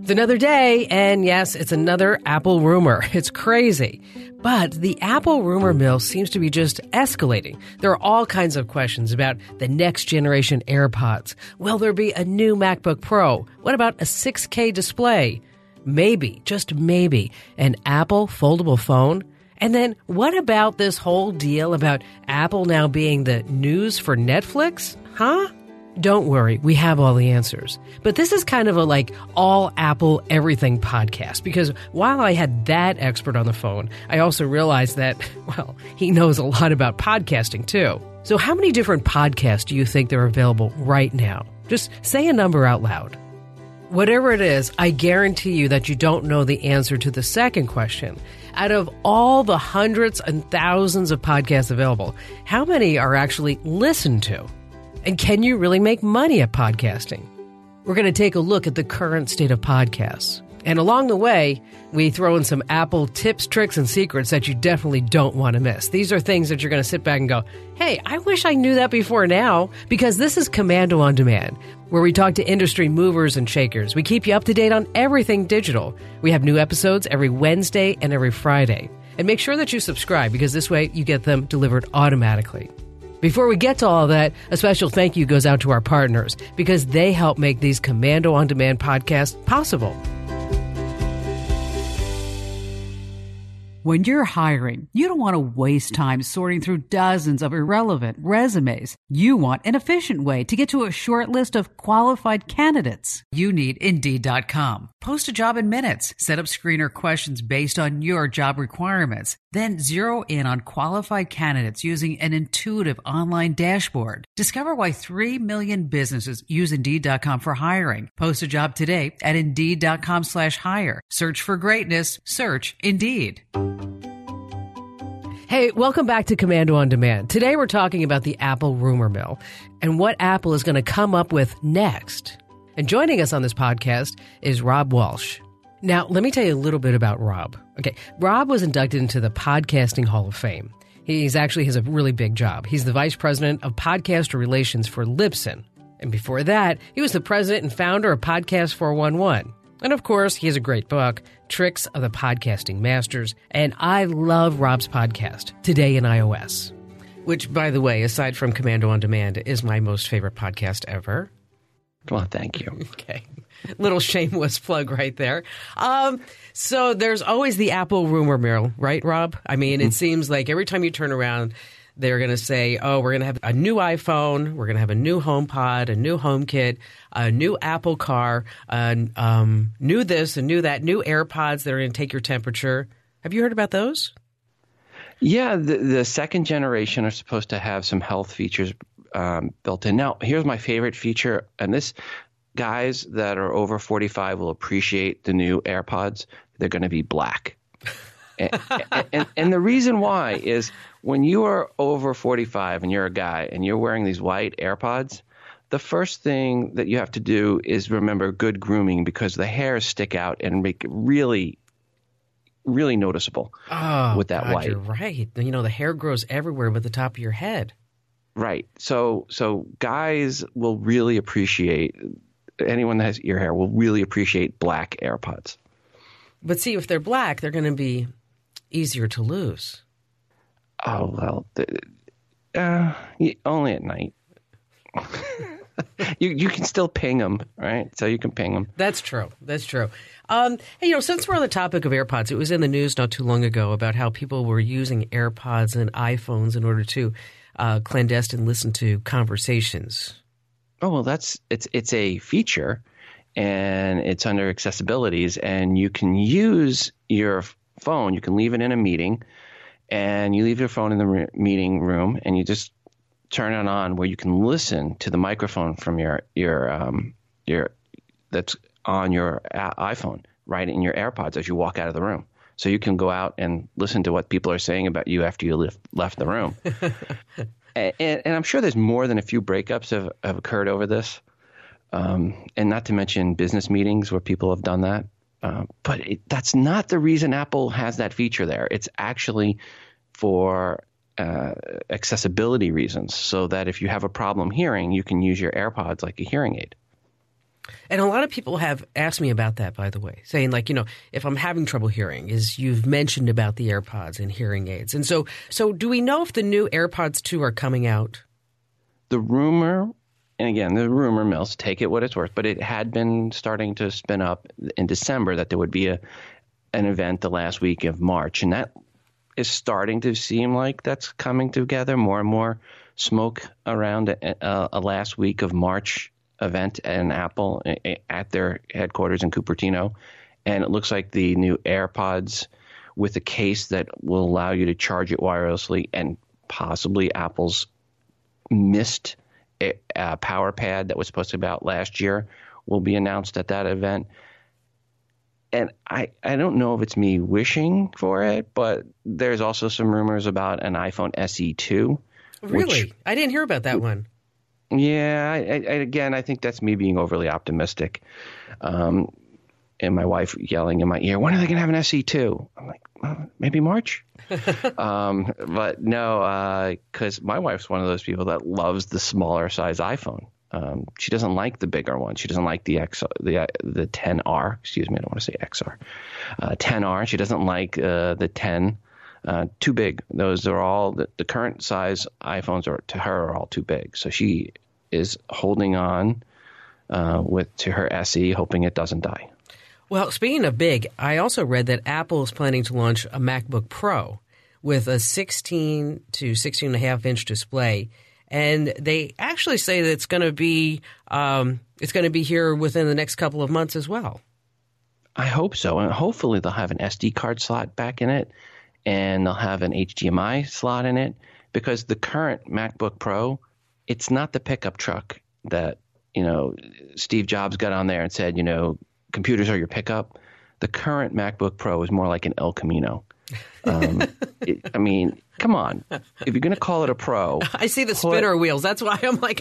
It's another day, and yes, it's another Apple rumor. It's crazy. But the Apple rumor mill seems to be just escalating. There are all kinds of questions about the next generation AirPods. Will there be a new MacBook Pro? What about a 6K display? Maybe, just maybe, an Apple foldable phone? And then what about this whole deal about Apple now being the news for Netflix? Huh? Don't worry, we have all the answers. But this is kind of a all Apple everything podcast, because while I had that expert on the phone, I also realized that, well, he knows a lot about podcasting too. So how many different podcasts do you think there are available right now? Just say a number out loud. Whatever it is, I guarantee you that you don't know the answer to the second question. Out of all the hundreds and thousands of podcasts available, how many are actually listened to? And can you really make money at podcasting? We're going to take a look at the current state of podcasts. And along the way, we throw in some Apple tips, tricks, and secrets that you definitely don't want to miss. These are things that you're going to sit back and go, hey, I wish I knew that before now, because this is Komando on Demand, where we talk to industry movers and shakers. We keep you up to date on everything digital. We have new episodes every Wednesday and every Friday. And make sure that you subscribe, because this way you get them delivered automatically. Before we get to all of that, a special thank you goes out to our partners, because they help make these Komando on Demand podcasts possible. When you're hiring, you don't want to waste time sorting through dozens of irrelevant resumes. You want an efficient way to get to a short list of qualified candidates. You need Indeed.com. Post a job in minutes. Set up screener questions based on your job requirements. Then zero in on qualified candidates using an intuitive online dashboard. Discover why 3 million businesses use Indeed.com for hiring. Post a job today at Indeed.com/hire. Search for greatness. Search Indeed. Hey, welcome back to Komando on Demand. Today we're talking about the Apple rumor mill and what Apple is going to come up with next. And joining us on this podcast is Rob Walsh. Now, let me tell you a little bit about Rob. Okay, Rob was inducted into the Podcasting Hall of Fame. He has a really big job. He's the vice president of podcaster relations for Libsyn. And before that, he was the president and founder of Podcast 411. And of course, he has a great book, Tricks of the Podcasting Masters. And I love Rob's podcast, Today in iOS, which, by the way, aside from Komando on Demand, is my most favorite podcast ever. Well, thank you. Okay. Little shameless plug right there. So there's always the Apple rumor mill, right, Rob? I mean, it seems like every time you turn around, they're going to say, oh, we're going to have a new iPhone, we're going to have a new HomePod, a new HomeKit, a new Apple car, new this and new that, new AirPods that are going to take your temperature. Have you heard about those? Yeah, the second generation are supposed to have some health features built in. Now, here's my favorite feature, and this guys that are over 45 will appreciate the new AirPods. They're going to be black. and the reason why is when you are over 45 and you're a guy and you're wearing these white AirPods, the first thing that you have to do is remember good grooming, because the hairs stick out and make it really, really noticeable with that white. You're right. You know, the hair grows everywhere but the top of your head. Right. So guys will really appreciate, anyone that has ear hair will really appreciate black AirPods. But see, if they're black, they're going to be easier to lose. Oh, well, only at night. You can still ping them, right? So you can ping them. That's true. Hey, since we're on the topic of AirPods, it was in the news not too long ago about how people were using AirPods and iPhones in order to clandestine listen to conversations. Oh, well, it's a feature, and it's under accessibilities, and you can use your phone. You can leave it in a meeting, and you leave your phone in the meeting room, and you just turn it on where you can listen to the microphone from your that's on your iPhone, right in your AirPods as you walk out of the room. So you can go out and listen to what people are saying about you after you left the room. And I'm sure there's more than a few breakups have occurred over this, and not to mention business meetings where people have done that. But that's not the reason Apple has that feature there. It's actually for accessibility reasons, so that if you have a problem hearing, you can use your AirPods like a hearing aid. And a lot of people have asked me about that, by the way, saying like, if I'm having trouble hearing, you've mentioned about the AirPods and hearing aids. And so do we know if the new AirPods 2 are coming out? The rumor, and again, the rumor mills, take it what it's worth, but it had been starting to spin up in December that there would be an event the last week of March. And that is starting to seem like that's coming together, more and more smoke around a last week of March event in Apple at their headquarters in Cupertino. And it looks like the new AirPods with a case that will allow you to charge it wirelessly, and possibly Apple's missed power pad that was supposed to be out last year will be announced at that event. And I don't know if it's me wishing for it, but there's also some rumors about an iPhone SE 2. Really? I didn't hear about that one. Yeah, I think that's me being overly optimistic. And my wife yelling in my ear, when are they going to have an SE 2? I'm like, well, maybe March. But no, because my wife's one of those people that loves the smaller size iPhone. She doesn't like the bigger one. She doesn't like the 10R. Excuse me, I don't want to say XR. 10R. She doesn't like the 10. Too big. Those are all the current size iPhones to her are all too big. So she is holding on to her SE, hoping it doesn't die. Well, speaking of big, I also read that Apple is planning to launch a MacBook Pro with a 16 to 16.5 inch display. And they actually say that it's going to be here within the next couple of months as well. I hope so. And hopefully they'll have an SD card slot back in it, and they'll have an HDMI slot in it, because the current MacBook Pro, it's not the pickup truck that, Steve Jobs got on there and said, computers are your pickup. The current MacBook Pro is more like an El Camino. Come on. If you're going to call it a Pro. I see the spinner wheels. That's why I'm like.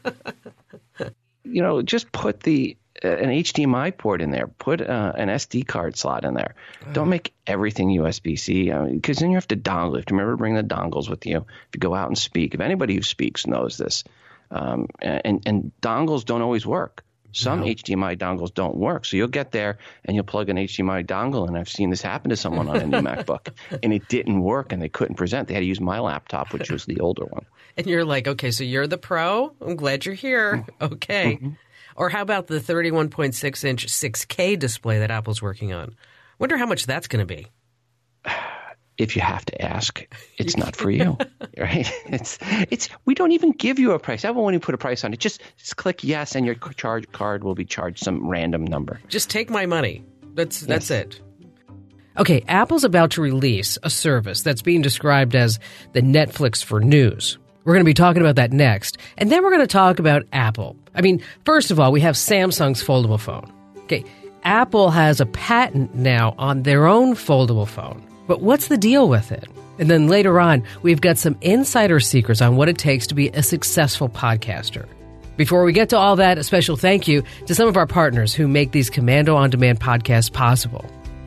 Just put an HDMI port in there. Put an SD card slot in there. Don't make everything USB-C, because then you have to dongle. You have to remember to bring the dongles with you if you go out and speak. If anybody who speaks knows this. And dongles don't always work. Some HDMI dongles don't work. So you'll get there and you'll plug an HDMI dongle. And I've seen this happen to someone on a new MacBook. And it didn't work and they couldn't present. They had to use my laptop, which was the older one. And you're like, okay, so you're the Pro? I'm glad you're here. Okay. Mm-hmm. Or how about the 31.6-inch 6K display that Apple's working on? Wonder how much that's going to be. If you have to ask, it's not for you, right? It's. We don't even give you a price. I won't even put a price on it. Just click yes, and your charge card will be charged some random number. Just take my money. That's it. Okay, Apple's about to release a service that's being described as the Netflix for news. We're going to be talking about that next, and then we're going to talk about Apple. First of all, we have Samsung's foldable phone. Okay, Apple has a patent now on their own foldable phone. But what's the deal with it? And then later on, we've got some insider secrets on what it takes to be a successful podcaster. Before we get to all that, a special thank you to some of our partners who make these Komando On Demand podcasts possible.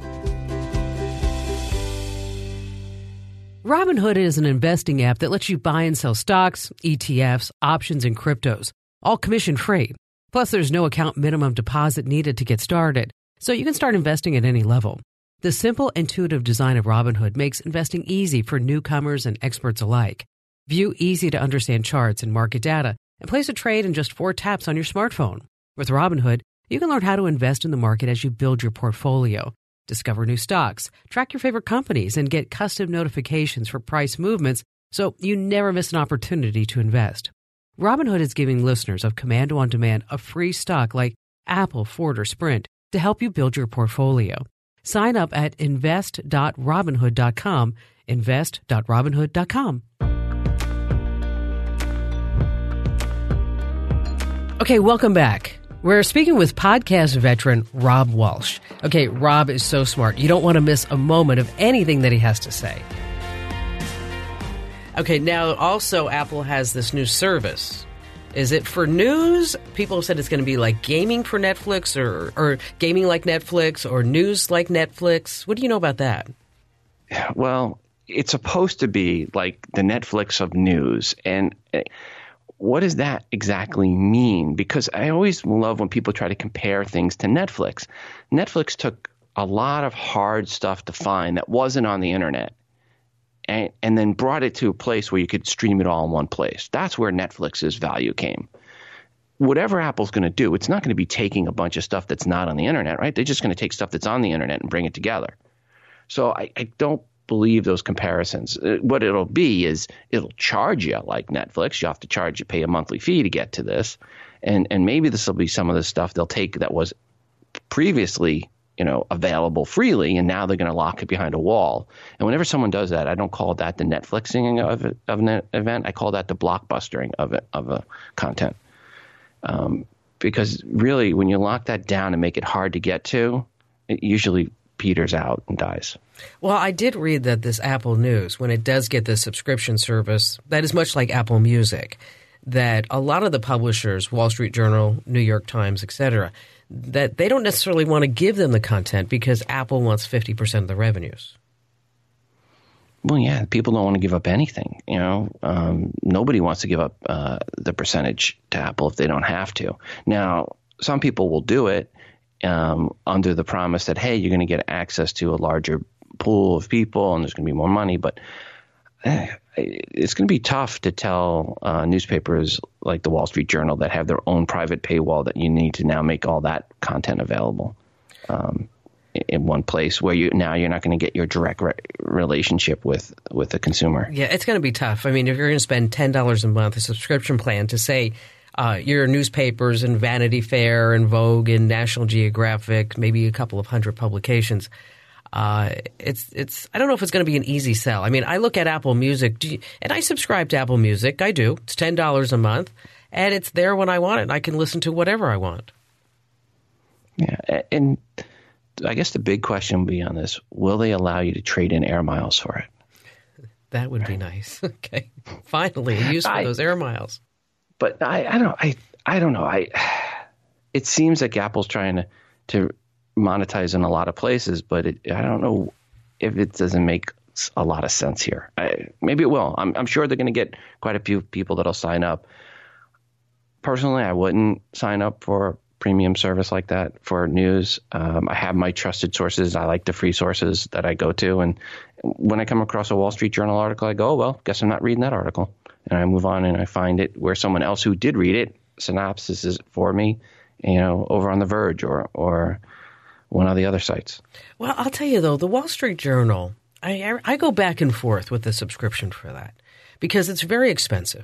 Robinhood is an investing app that lets you buy and sell stocks, ETFs, options, and cryptos, all commission-free. Plus, there's no account minimum deposit needed to get started, so you can start investing at any level. The simple, intuitive design of Robinhood makes investing easy for newcomers and experts alike. View easy-to-understand charts and market data and place a trade in just 4 taps on your smartphone. With Robinhood, you can learn how to invest in the market as you build your portfolio, discover new stocks, track your favorite companies, and get custom notifications for price movements so you never miss an opportunity to invest. Robinhood is giving listeners of Komando On Demand a free stock like Apple, Ford, or Sprint to help you build your portfolio. Sign up at invest.robinhood.com, invest.robinhood.com. Okay, welcome back. We're speaking with podcast veteran Rob Walsh. Okay, Rob is so smart. You don't want to miss a moment of anything that he has to say. Okay, now also Apple has this new service. Is it for news? People have said it's going to be like gaming for Netflix or gaming like Netflix or news like Netflix. What do you know about that? Well, it's supposed to be like the Netflix of news. And what does that exactly mean? Because I always love when people try to compare things to Netflix. Netflix took a lot of hard stuff to find that wasn't on the internet and then brought it to a place where you could stream it all in one place. That's where Netflix's value came. Whatever Apple's going to do, it's not going to be taking a bunch of stuff that's not on the internet, right? They're just going to take stuff that's on the internet and bring it together. So I don't believe those comparisons. What it'll be is it'll charge you like Netflix. You have to pay a monthly fee to get to this. And maybe this will be some of the stuff they'll take that was previously, available freely, and now they're going to lock it behind a wall. And whenever someone does that, I don't call that the Netflixing of an event. I call that the blockbustering of a content. Because really, when you lock that down and make it hard to get to, it usually peters out and dies. Well, I did read that this Apple News, when it does get this subscription service, that is much like Apple Music, that a lot of the publishers, Wall Street Journal, New York Times, et cetera, that they don't necessarily want to give them the content because Apple wants 50% of the revenues. Well, yeah, people don't want to give up anything. Nobody wants to give up the percentage to Apple if they don't have to. Now, some people will do it under the promise that, hey, you're going to get access to a larger pool of people and there's going to be more money. But it's going to be tough to tell newspapers like the Wall Street Journal that have their own private paywall that you need to now make all that content available in one place where you're not going to get your direct relationship with the consumer. Yeah, it's going to be tough. I mean, if you're going to spend $10 a month, a subscription plan to say your newspapers and Vanity Fair and Vogue and National Geographic, maybe a couple of hundred publications, it's I don't know if it's going to be an easy sell. I mean, I look at Apple Music and I subscribe to Apple Music. I do. It's $10 a month and it's there when I want it. I can listen to whatever I want. Yeah, and I guess the big question will be on this: will they allow you to trade in air miles for it? That would be nice. Okay, finally a use for those air miles. But I don't know. It seems like Apple's trying to monetize in a lot of places, but I don't know if it doesn't make a lot of sense here. Maybe it will. I'm sure they're going to get quite a few people that'll sign up. Personally, I wouldn't sign up for premium service like that for news. I have my trusted sources. I like the free sources that I go to. And when I come across a Wall Street Journal article, I go, oh, well, guess I'm not reading that article. And I move on and I find it where someone else who did read it synopsis is for me, over on The Verge or one of the other sites. Well, I'll tell you, though, the Wall Street Journal, I go back and forth with the subscription for that because it's very expensive.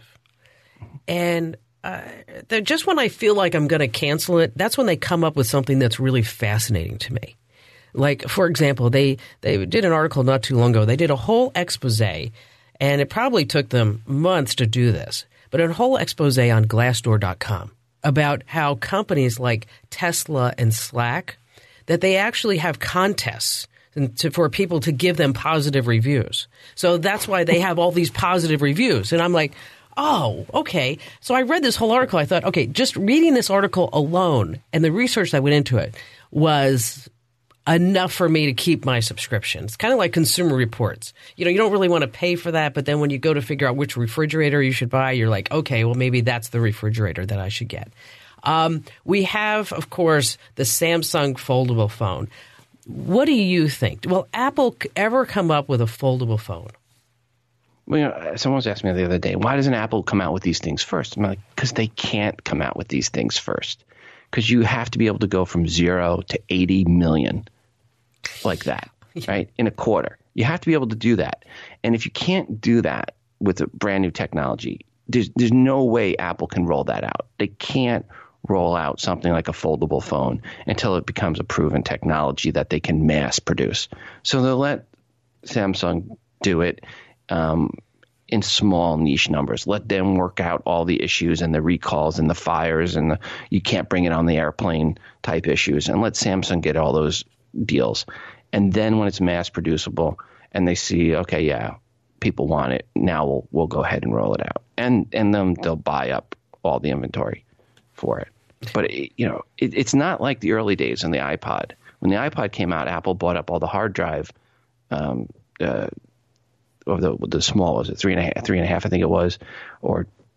And just when I feel like I'm going to cancel it, that's when they come up with something that's really fascinating to me. Like, for example, they did an article not too long ago. They did a whole expose, and it probably took them months to do this, but a whole expose on Glassdoor.com about how companies like Tesla and Slack, that they actually have contests for people to give them positive reviews. So that's why they have all these positive reviews. And I'm like, oh, okay. So I read this whole article. I thought, okay, just reading this article alone and the research that went into it was enough for me to keep my subscription. It's kind of like Consumer Reports. You don't really want to pay for that, but then when you go to figure out which refrigerator you should buy, you're like, okay, well, maybe that's the refrigerator that I should get. We have, of course, the Samsung foldable phone. What do you think? Will Apple ever come up with a foldable phone? Well, someone was asking me the other day, why doesn't Apple come out with these things first? I'm like, because they can't come out with these things first. Because you have to be able to go from 0 to 80 million like that, right, in a quarter. You have to be able to do that. And if you can't do that with a brand new technology, there's no way Apple can roll that out. They can't roll out something like a foldable phone until it becomes a proven technology that they can mass produce. So they'll let Samsung do it in small niche numbers. Let them work out all the issues and the recalls and the fires and you can't bring it on the airplane type issues, and let Samsung get all those deals. And then when it's mass producible and they see, okay, yeah, people want it, now we'll go ahead and roll it out. And then they'll buy up all the inventory for it. But it's not like the early days on the iPod. When the iPod came out, Apple bought up all the hard drive of the small, was it 3.5, I think it was, or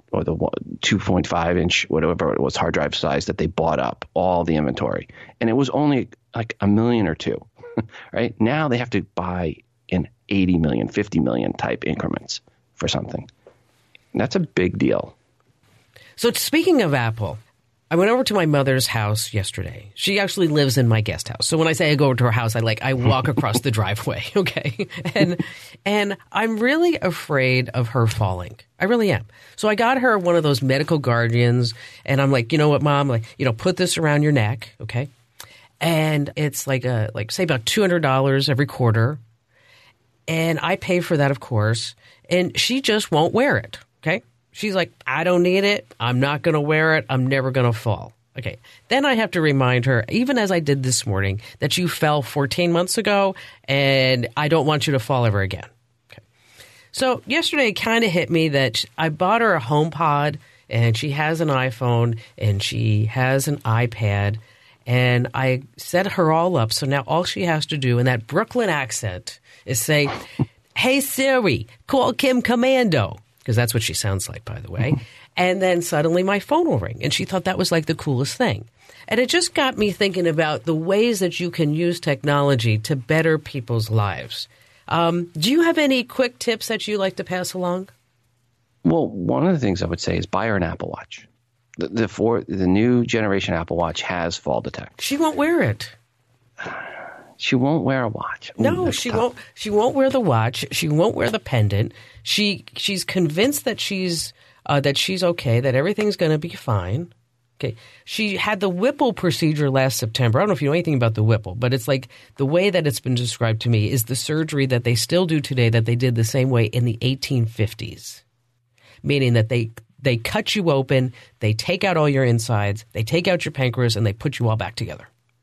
or the 2.5 inch, whatever it was, hard drive size that they bought up, all the inventory. And it was only like $1 million or $2 million, right? Now they have to buy in 80 million, 50 million type increments for something. And that's a big deal. So speaking of Apple, I went over to my mother's house yesterday. She actually lives in my guest house. So when I say I go over to her house, I walk across the driveway, okay? And I'm really afraid of her falling. I really am. So I got her one of those medical guardians, and I'm like, you know what, Mom? Like, put this around your neck, okay? And it's say about $200 every quarter. And I pay for that, of course. And she just won't wear it, okay? She's like, I don't need it. I'm not going to wear it. I'm never going to fall. Okay. Then I have to remind her, even as I did this morning, that you fell 14 months ago and I don't want you to fall ever again. Okay. So yesterday it kind of hit me that I bought her a HomePod, and she has an iPhone and she has an iPad, and I set her all up. So now all she has to do in that Brooklyn accent is say, hey, Siri, call Kim Commando. Because that's what she sounds like, by the way. And then suddenly my phone will ring. And she thought that was like the coolest thing. And it just got me thinking about the ways that you can use technology to better people's lives. Do you have any quick tips that you like to pass along? Well, one of the things I would say is buy her an Apple Watch. The new generation Apple Watch has fall detection. She won't wear it. She won't wear a watch. Ooh, no, she tough. won't. She won't wear the watch. She won't wear the pendant. She's convinced that she's okay, that everything's going to be fine. Okay. She had the Whipple procedure last September. I don't know if you know anything about the Whipple, but it's like the way that it's been described to me is the surgery that they still do today that they did the same way in the 1850s, meaning that they cut you open, they take out all your insides, they take out your pancreas, and they put you all back together.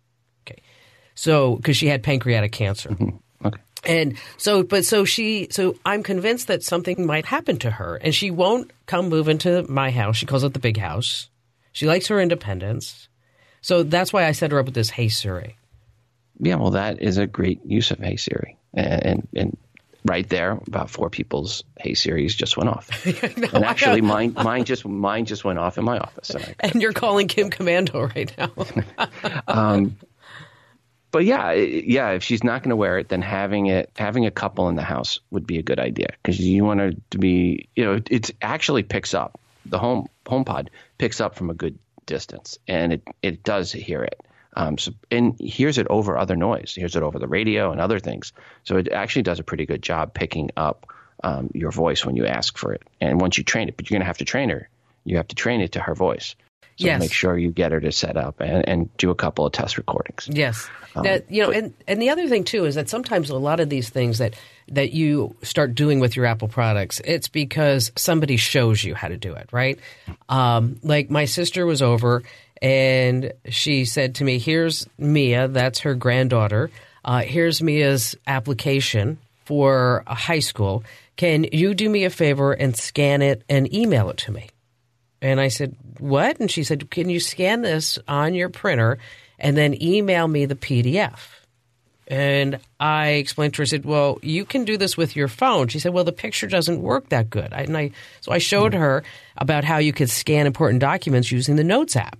So, because she had pancreatic cancer. Mm-hmm. Okay. And so I'm convinced that something might happen to her, and she won't come move into my house. She calls it the big house. She likes her independence. So that's why I set her up with this Hey Siri. Yeah, well, that is a great use of Hey Siri. And right there, about 4 people's Hey Siris just went off. No, and actually, mine just went off in my office. And you're calling Kim Commando right now. But yeah, if she's not going to wear it, then having a couple in the house would be a good idea, because you want her to be, it actually picks up. The HomePod picks up from a good distance, and it does hear it. And hears it over other noise, hears it over the radio and other things. So it actually does a pretty good job picking up your voice when you ask for it. And once you train it, but you're going to have to train her. You have to train it to her voice. So yes. Make sure you get her to set up and do a couple of test recordings. Yes. And the other thing, too, is that sometimes a lot of these things that you start doing with your Apple products, it's because somebody shows you how to do it, right? Like my sister was over and she said to me, here's Mia, that's her granddaughter. Here's Mia's application for a high school. Can you do me a favor and scan it and email it to me? And I said, what? And she said, can you scan this on your printer and then email me the PDF? And I explained to her, I said, well, you can do this with your phone. She said, well, the picture doesn't work that good. So I showed her about how you could scan important documents using the Notes app.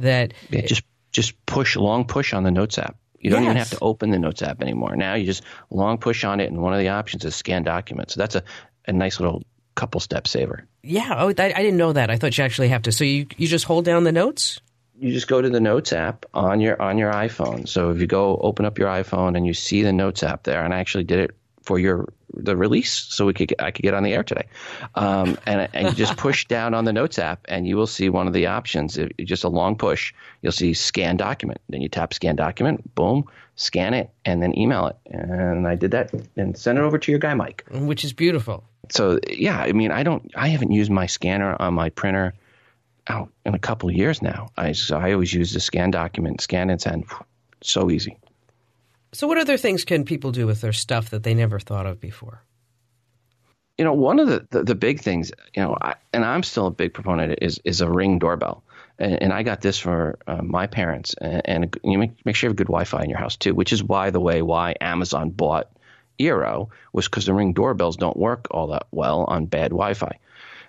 Just long push on the Notes app. You don't even have to open the Notes app anymore. Now you just long push on it, and one of the options is scan documents. So that's a nice little couple step saver. Yeah. Oh, I didn't know that. I thought you actually have to. So you just hold down the Notes? You just go to the Notes app on your iPhone. So if you go open up your iPhone and you see the Notes app there, and I actually did it for the release so I could get on the air today. And you just push down on the Notes app and you will see one of the options. Just a long push, you'll see scan document. Then you tap scan document, boom, scan it, and then email it. And I did that and sent it over to your guy, Mike. Which is beautiful. So, yeah, I mean, I haven't used my scanner on my printer in a couple of years now. I always use the scan document, scan and send. So easy. So what other things can people do with their stuff that they never thought of before? One of the big things, and I'm still a big proponent, is a Ring doorbell. And I got this for my parents. And you make sure you have good Wi-Fi in your house, too, which is, by the way, why Amazon bought Eero, was because the Ring doorbells don't work all that well on bad Wi-Fi.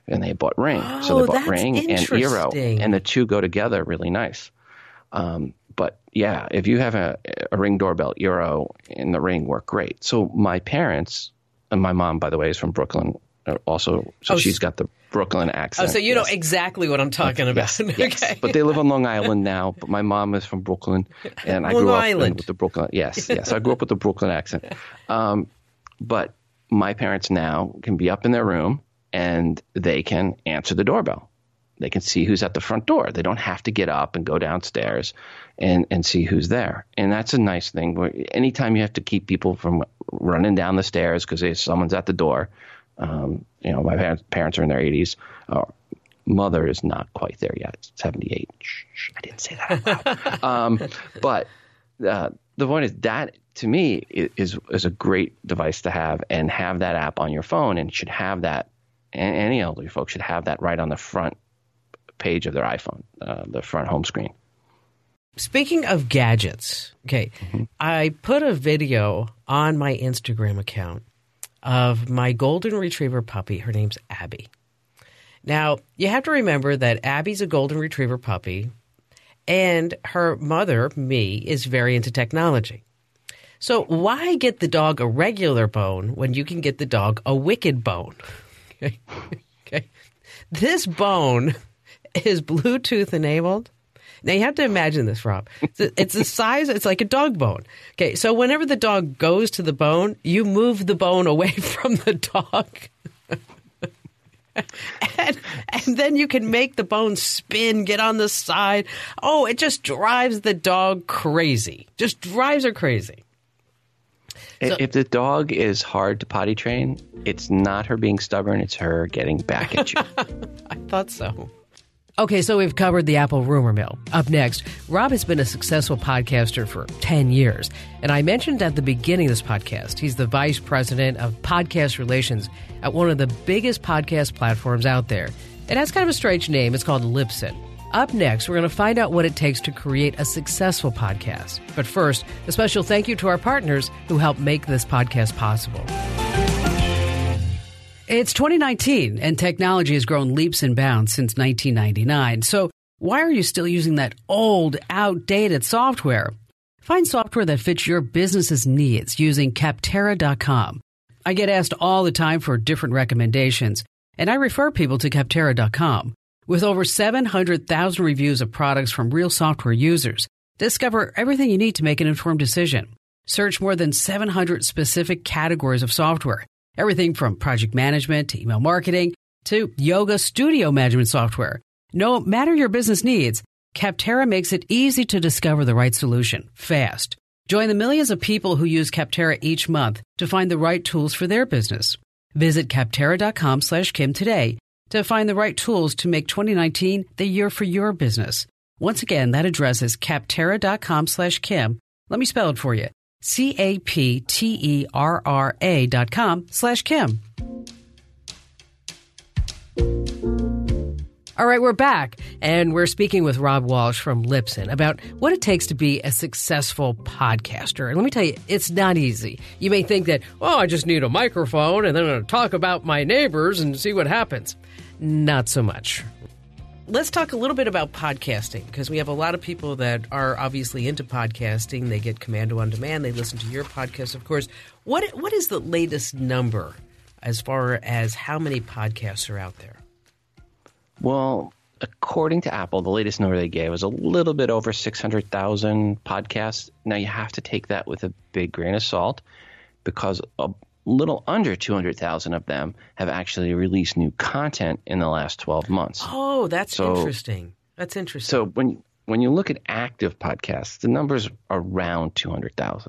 and they bought Ring. So they bought that's Ring and Eero, interesting. and the two go together really nice. But yeah, if you have a Ring doorbell, Eero and the Ring work great. So my parents, and my mom, by the way, is from Brooklyn also. So she's got the Brooklyn accent. Oh, so you know exactly what I'm talking about. Yes. Okay. But they live on Long Island now. But my mom is from Brooklyn, and I Long grew up Island. with the Brooklyn. Yes. I grew up with the Brooklyn accent. But my parents now can be up in their room and they can answer the doorbell. They can see who's at the front door. They don't have to get up and go downstairs and see who's there. And that's a nice thing. Anytime you have to keep people from running down the stairs because someone's at the door. My parents are in their 80s. Mother is not quite there yet. It's 78. Shh, I didn't say that out loud. But the point is that, to me, is a great device to have, and have that app on your phone, and should have that. And any elderly folks should have that right on the front page of their iPhone, the front home screen. Speaking of gadgets, okay, I put a video on my Instagram account of my golden retriever puppy. Her name's Abby. Now, you have to remember that Abby's a golden retriever puppy, and her mother, me, is very into technology. So why get the dog a regular bone when you can get the dog a wicked bone? Okay. This bone is Bluetooth enabled. Now, you have to imagine this, Rob. It's the size, it's like a dog bone. Okay, so whenever the dog goes to the bone, you move the bone away from the dog. and then you can make the bone spin, get on the side. Oh, it just drives the dog crazy. Just drives her crazy. If the dog is hard to potty train, it's not her being stubborn. It's her getting back at you. I thought so. Okay, so we've covered the Apple rumor mill. Up next, Rob has been a successful podcaster for 10 years. And I mentioned at the beginning of this podcast, he's the vice president of podcast relations at one of the biggest podcast platforms out there. It has kind of a strange name. It's called Libsyn. Up next, we're going to find out what it takes to create a successful podcast. But first, a special thank you to our partners who help make this podcast possible. It's 2019, and technology has grown leaps and bounds since 1999. So why are you still using that old, outdated software? Find software that fits your business's needs using Capterra.com. I get asked all the time for different recommendations, and I refer people to Capterra.com. With over 700,000 reviews of products from real software users, discover everything you need to make an informed decision. Search more than 700 specific categories of software. Everything from project management to email marketing to yoga studio management software. No matter your business needs, Capterra makes it easy to discover the right solution fast. Join the millions of people who use Capterra each month to find the right tools for their business. Visit Capterra.com/Kim today to find the right tools to make 2019 the year for your business. Once again, that address is Capterra.com/Kim. Let me spell it for you. Capterra.com/Kim. All right, we're back, and we're speaking with Rob Walsh from Libsyn about what it takes to be a successful podcaster. And let me tell you, it's not easy. You may think that, I just need a microphone and then I'm going to talk about my neighbors and see what happens. Not so much. Let's talk a little bit about podcasting, because we have a lot of people that are obviously into podcasting. They get Commando on Demand. They listen to your podcast, of course. What is the latest number as far as how many podcasts are out there? Well, according to Apple, the latest number they gave was a little bit over 600,000 podcasts. Now, you have to take that with a big grain of salt, because a little under 200,000 of them have actually released new content in the last 12 months. Oh, that's interesting. That's interesting. So when you look at active podcasts, the number's around 200,000.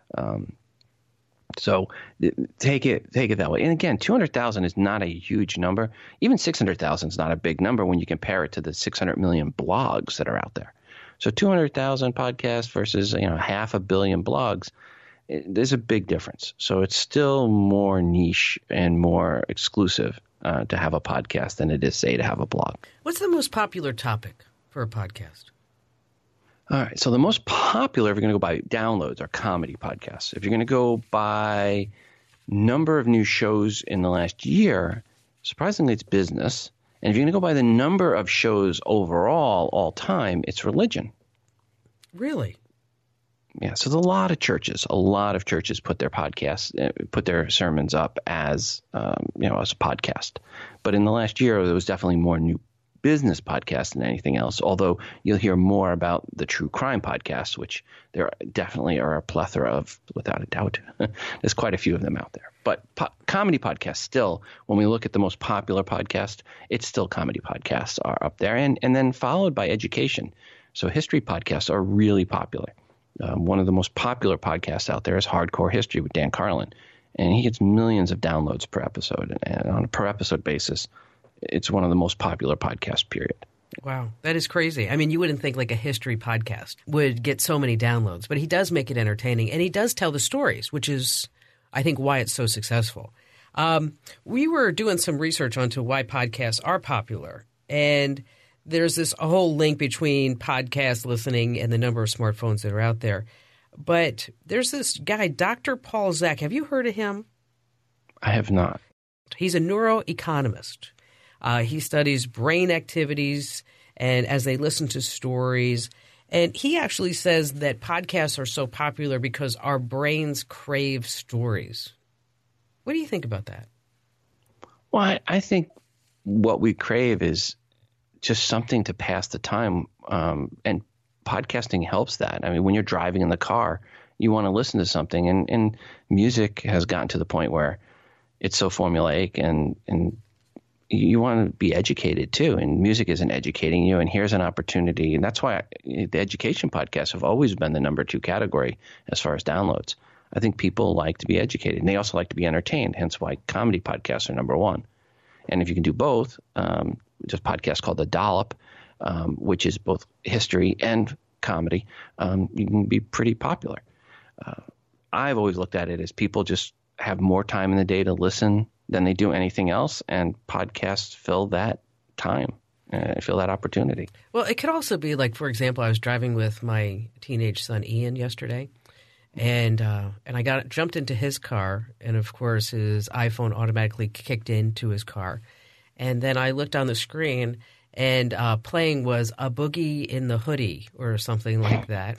So take it that way. And again, 200,000 is not a huge number. Even 600,000 is not a big number when you compare it to the 600 million blogs that are out there. So 200,000 podcasts versus 500 million blogs, there's a big difference. So it's still more niche and more exclusive to have a podcast than it is, say, to have a blog. What's the most popular topic for a podcast? All right. So the most popular, if you're going to go by downloads, are comedy podcasts. If you're going to go by number of new shows in the last year, surprisingly, it's business. And if you're going to go by the number of shows overall, all time, it's religion. Really? Yeah. So there's a lot of churches put their podcasts, put their sermons up as, as a podcast. But in the last year, there was definitely more new business podcasts than anything else. Although you'll hear more about the true crime podcasts, which there definitely are a plethora of, without a doubt. There's quite a few of them out there. But comedy podcasts still, when we look at the most popular podcast, it's still comedy podcasts are up there, and then followed by education. So history podcasts are really popular. One of the most popular podcasts out there is Hardcore History with Dan Carlin, and he gets millions of downloads per episode. And on a per episode basis, it's one of the most popular podcasts, period. Wow, that is crazy. I mean, you wouldn't think like a history podcast would get so many downloads, but he does make it entertaining, and he does tell the stories, which is, I think, why it's so successful. We were doing some research onto why podcasts are popular, and there's this whole link between podcast listening and the number of smartphones that are out there. But there's this guy, Dr. Paul Zak. Have you heard of him? I have not. He's a neuroeconomist. He studies brain activities and as they listen to stories. And he actually says that podcasts are so popular because our brains crave stories. What do you think about that? Well, I think what we crave is just something to pass the time. And podcasting helps that. I mean, when you're driving in the car, you want to listen to something. And music has gotten to the point where it's so formulaic and you want to be educated too, and music isn't educating you. And here's an opportunity, and that's why the education podcasts have always been the number 2 category as far as downloads. I think people like to be educated, and they also like to be entertained. Hence why comedy podcasts are number 1. And if you can do both, there's a podcast called The Dollop, which is both history and comedy. You can be pretty popular. I've always looked at it as people just have more time in the day to listen than they do anything else, and podcasts fill that time, fill that opportunity. Well, it could also be like, for example, I was driving with my teenage son Ian yesterday, and I jumped into his car, and of course his iPhone automatically kicked into his car, and then I looked on the screen, and playing was A Boogie in the Hoodie or something like that.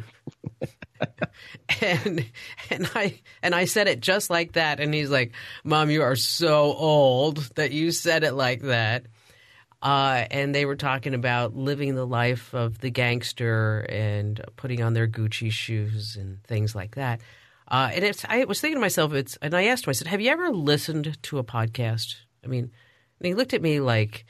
And I said it just like that, and he's like, "Mom, you are so old that you said it like that." And they were talking about living the life of the gangster and putting on their Gucci shoes and things like that. And I was thinking to myself, and I asked him, I said, "Have you ever listened to a podcast?" I mean, and he looked at me like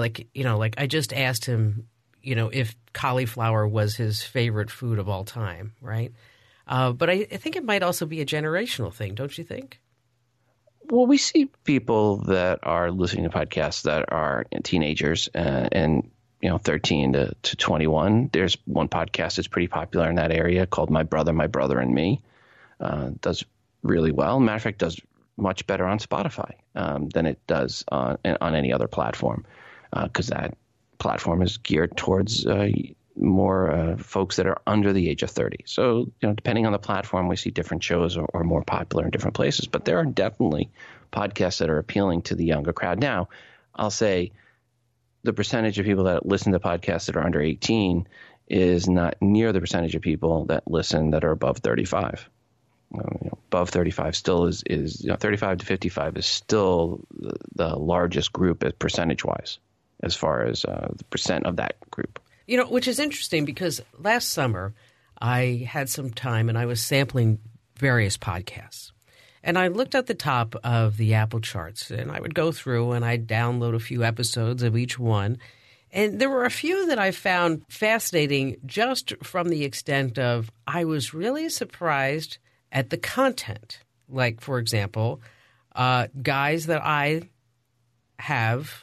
I just asked him, if cauliflower was his favorite food of all time, right? But I think it might also be a generational thing, don't you think? Well, we see people that are listening to podcasts that are teenagers and 13 to 21. There's one podcast that's pretty popular in that area called My Brother and Me. Does really well. Matter of fact, does much better on Spotify than it does on any other platform, because that platform is geared towards more folks that are under the age of 30. So, depending on the platform, we see different shows are more popular in different places. But there are definitely podcasts that are appealing to the younger crowd. Now, I'll say the percentage of people that listen to podcasts that are under 18 is not near the percentage of people that listen that are above 35. Above 35 still is 35 to 55 is still the largest group percentage-wise as far as the percent of that group. Which is interesting because last summer I had some time and I was sampling various podcasts. And I looked at the top of the Apple charts and I would go through and I'd download a few episodes of each one. And there were a few that I found fascinating just from the extent of I was really surprised at the content. Like, for example, guys that I have,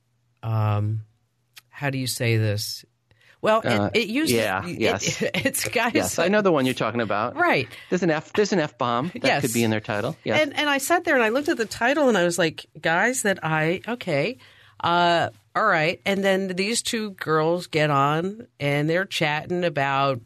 how do you say this? Well, it uses it's guys. Yes, I know the one you're talking about. Right. There's an F-bomb that could be in their title. Yes. And I sat there and I looked at the title and I was like, guys that all right. And then these two girls get on and they're chatting about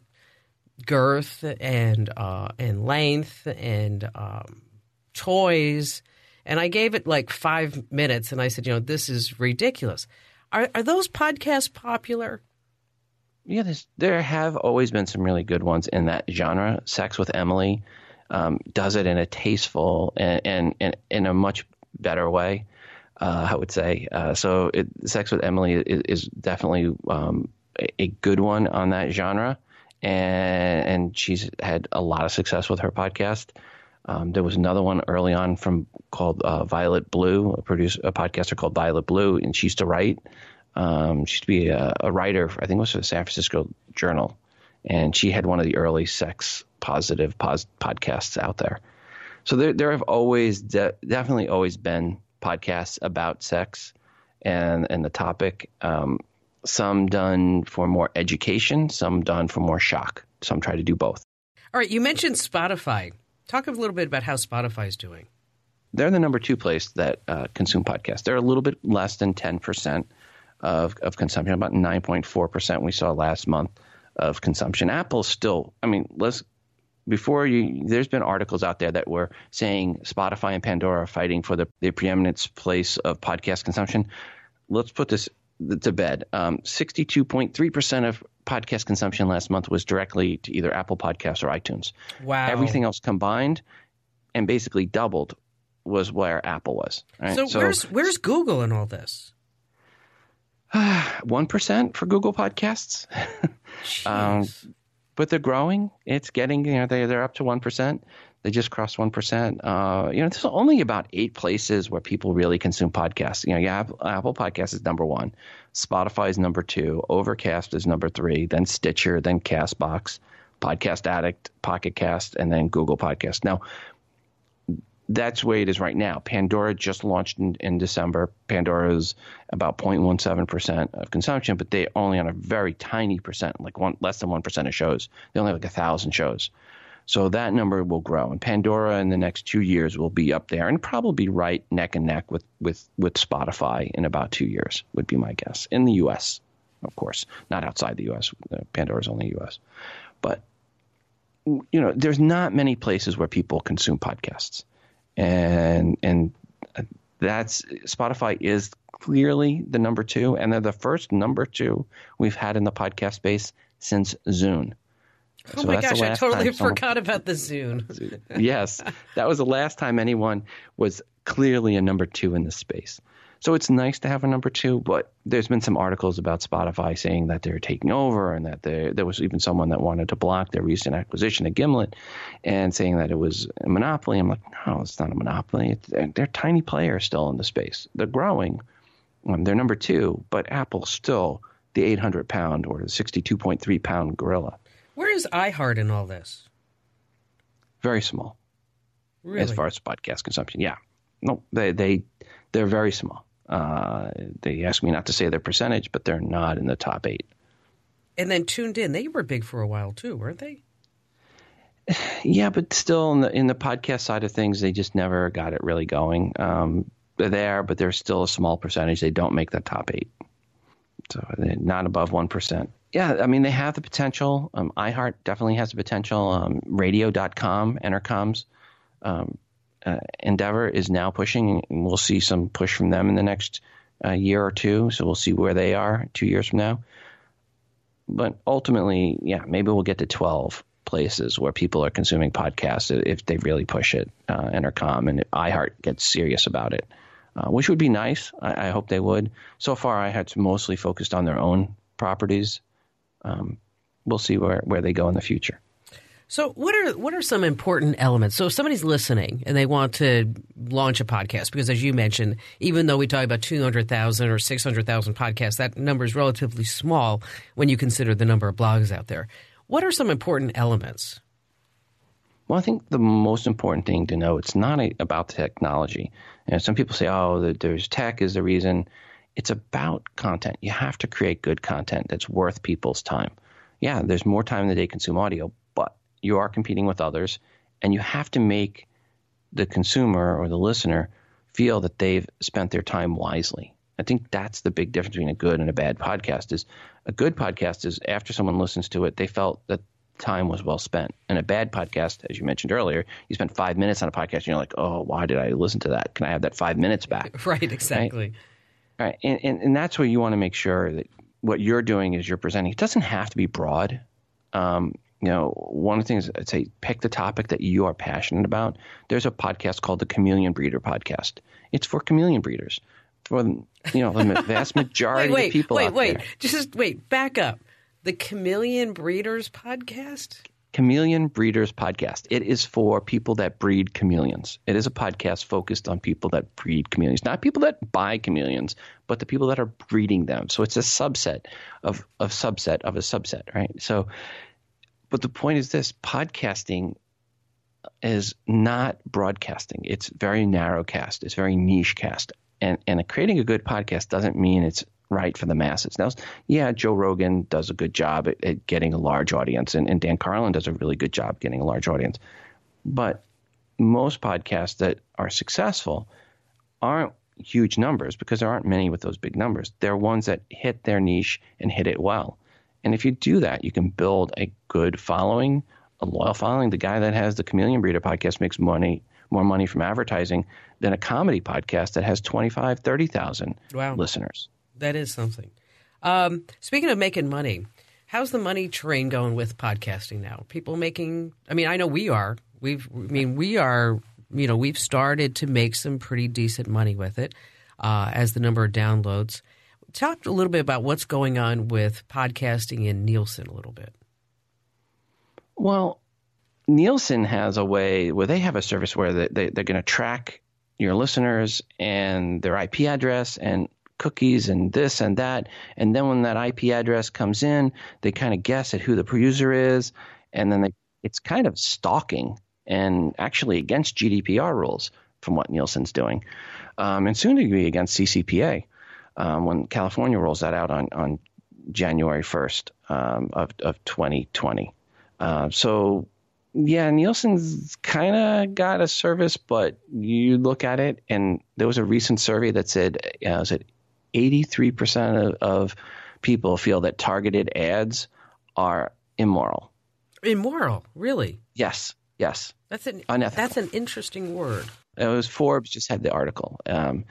girth and length and toys. And I gave it like 5 minutes, and I said, this is ridiculous. Are those podcasts popular? Yeah, there have always been some really good ones in that genre. Sex with Emily does it in a tasteful and in a much better way, I would say. So Sex with Emily is definitely a good one on that genre, and she's had a lot of success with her podcast. There was another one early on called Violet Blue, a podcaster called Violet Blue, and she used to write. She used to be a writer, I think it was for the San Francisco Journal, and she had one of the early sex positive podcasts out there. So there have always definitely always been podcasts about sex and the topic. Some done for more education, some done for more shock. Some try to do both. All right, you mentioned Spotify. Talk a little bit about how Spotify is doing. They're the number 2 place that consume podcasts. They're a little bit less than 10% of consumption, about 9.4% we saw last month of consumption. Apple's still, there's been articles out there that were saying Spotify and Pandora are fighting for the preeminence place of podcast consumption. Let's put this to bed. 62.3% of podcast consumption last month was directly to either Apple Podcasts or iTunes. Wow. Everything else combined and basically doubled was where Apple was. Right? So where's Google in all this? 1% for Google Podcasts. But they're growing. It's getting, they're up to 1%. They just crossed 1%. There's only about 8 places where people really consume podcasts. Apple Podcasts is number 1. Spotify is number 2. Overcast is number 3. Then Stitcher, then CastBox, Podcast Addict, Pocket Cast, and then Google Podcast. Now, that's where it is right now. Pandora just launched in December. Pandora is about 0.17% of consumption, but they only on a very tiny percent, less than 1% of shows. They only have 1,000 shows. So that number will grow. And Pandora in the next 2 years will be up there and probably right neck and neck with Spotify in about 2 years, would be my guess. In the U.S., of course, not outside the U.S. Pandora is only U.S. But, there's not many places where people consume podcasts. And that's Spotify is clearly the number 2, and they're the first number 2 we've had in the podcast space since Zune. Oh my gosh, I totally forgot about the Zune. Yes, that was the last time anyone was clearly a number 2 in this space. So it's nice to have a number 2, but there's been some articles about Spotify saying that they're taking over and that there was even someone that wanted to block their recent acquisition of Gimlet and saying that it was a monopoly. I'm like, no, it's not a monopoly. They're tiny players still in the space. They're growing. They're number 2, but Apple's still the 800-pound or the 62.3-pound gorilla. Where is iHeart in all this? Very small. Really? As far as podcast consumption. Yeah. No, they're very small. They asked me not to say their percentage, but they're not in the top 8. And then Tuned In, they were big for a while too, weren't they? Yeah, but still in the podcast side of things, they just never got it really going. They're there, but they're still a small percentage. They don't make the top 8. So they're not above 1%. Yeah, they have the potential. iHeart definitely has the potential. Radio.com, Entercom's endeavor is now pushing, and we'll see some push from them in the next year or 2. So we'll see where they are 2 years from now. But ultimately, maybe we'll get to 12 places where people are consuming podcasts if they really push it. Entercom and iHeart gets serious about it, which would be nice. I hope they would. So far, iHeart's mostly focused on their own properties. We'll see where they go in the future. So what are some important elements? So if somebody's listening and they want to launch a podcast, because as you mentioned, even though we talk about 200,000 or 600,000 podcasts, that number is relatively small when you consider the number of blogs out there. What are some important elements? Well, I think the most important thing to know, it's not about the technology. Some people say, there's tech is the reason. It's about content. You have to create good content that's worth people's time. Yeah, there's more time than they consume audio, but you are competing with others, and you have to make the consumer or the listener feel that they've spent their time wisely. I think that's the big difference between a good and a bad podcast. Is a good podcast is after someone listens to it, they felt that time was well spent. And a bad podcast, as you mentioned earlier, you spend 5 minutes on a podcast and you're like, oh, why did I listen to that? Can I have that 5 minutes back? Right, exactly. Right. And that's where you want to make sure that what you're doing is you're presenting. It doesn't have to be broad. One of the things I'd say, pick the topic that you are passionate about. There's a podcast called the Chameleon Breeder Podcast. It's for chameleon breeders. For the vast majority of people out there. Wait, back up. The Chameleon Breeders Podcast? Chameleon Breeders Podcast. It is for people that breed chameleons. It is a podcast focused on people that breed chameleons, not people that buy chameleons, but the people that are breeding them. So it's a subset of a subset, right? So, but the point is this: podcasting is not broadcasting. It's very narrow cast. It's very niche cast. And creating a good podcast doesn't mean it's right for the masses. Now, yeah, Joe Rogan does a good job at getting a large audience, and Dan Carlin does a really good job getting a large audience. But most podcasts that are successful aren't huge numbers because there aren't many with those big numbers. They're ones that hit their niche and hit it well. And if you do that, you can build a good following, a loyal following. The guy that has the Chameleon Breeder podcast makes more money from advertising than a comedy podcast that has 25, 30,000 listeners. That is something. Speaking of making money, how's the money train going with podcasting now? People making, I know we are. We've started to make some pretty decent money with it as the number of downloads. Talk a little bit about what's going on with podcasting in Nielsen a little bit. Well, Nielsen has a way where they have a service where they're going to track your listeners and their IP address and cookies and this and that. And then when that IP address comes in, they kind of guess at who the user is. And then it's kind of stalking and actually against GDPR rules from what Nielsen's doing. And soon to be against CCPA when California rolls that out on January 1st of 2020. Yeah, Nielsen's kind of got a service, but you look at it, and there was a recent survey that said, 83% of people feel that targeted ads are immoral. Immoral, really? Yes. That's unethical. That's an interesting word. It was Forbes just had the article, and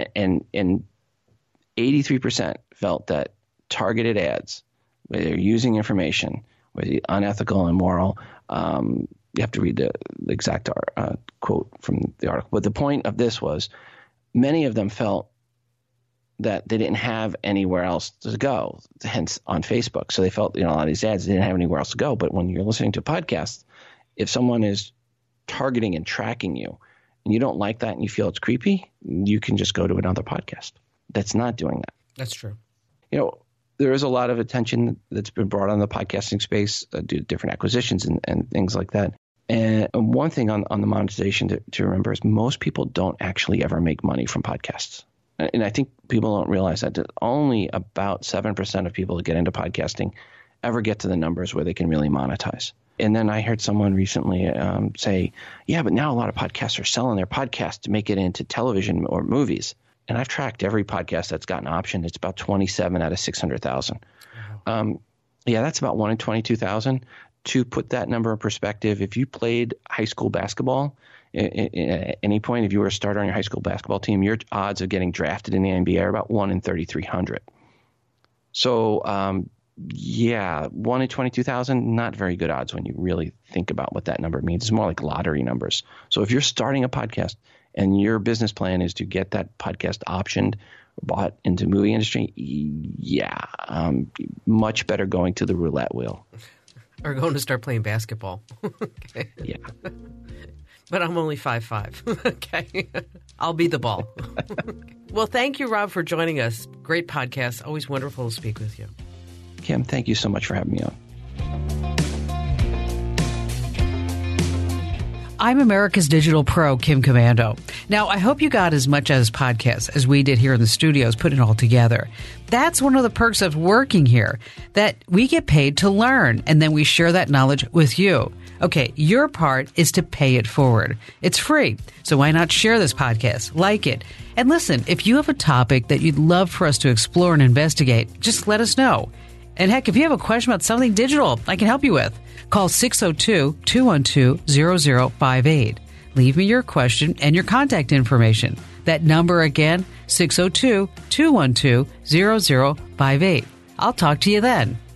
83% felt that targeted ads, where they're using information, whether unethical, immoral. You have to read the exact quote from the article. But the point of this was many of them felt that they didn't have anywhere else to go, hence on Facebook. So they felt, a lot of these ads, they didn't have anywhere else to go. But when you're listening to a podcast, if someone is targeting and tracking you and you don't like that and you feel it's creepy, you can just go to another podcast that's not doing that. That's true. There is a lot of attention that's been brought on the podcasting space due to different acquisitions and things like that. And one thing on the monetization to remember is most people don't actually ever make money from podcasts. And I think people don't realize that only about 7% of people that get into podcasting ever get to the numbers where they can really monetize. And then I heard someone recently say, yeah, but now a lot of podcasts are selling their podcast to make it into television or movies. And I've tracked every podcast that's gotten optioned. It's about 27 out of 600,000. Wow. That's about 1 in 22,000. To put that number in perspective, if you played high school basketball at any point, if you were a starter on your high school basketball team, your odds of getting drafted in the NBA are about 1 in 3,300. So, 1 in 22,000, not very good odds when you really think about what that number means. It's more like lottery numbers. So if you're starting a podcast and your business plan is to get that podcast optioned, bought into the movie industry, much better going to the roulette wheel. Or going to start playing basketball. Okay. Yeah. But I'm only 5'5". Okay. I'll be the ball. Well, thank you, Rob, for joining us. Great podcast. Always wonderful to speak with you. Kim, thank you so much for having me on. I'm America's Digital Pro, Kim Komando. Now, I hope you got as much out of this podcast as we did here in the studios, putting it all together. That's one of the perks of working here, that we get paid to learn, and then we share that knowledge with you. Okay, your part is to pay it forward. It's free, so why not share this podcast, like it? And listen, if you have a topic that you'd love for us to explore and investigate, just let us know. And heck, if you have a question about something digital I can help you with, Call 602-212-0058. Leave me your question and your contact information. That number again, 602-212-0058. I'll talk to you then.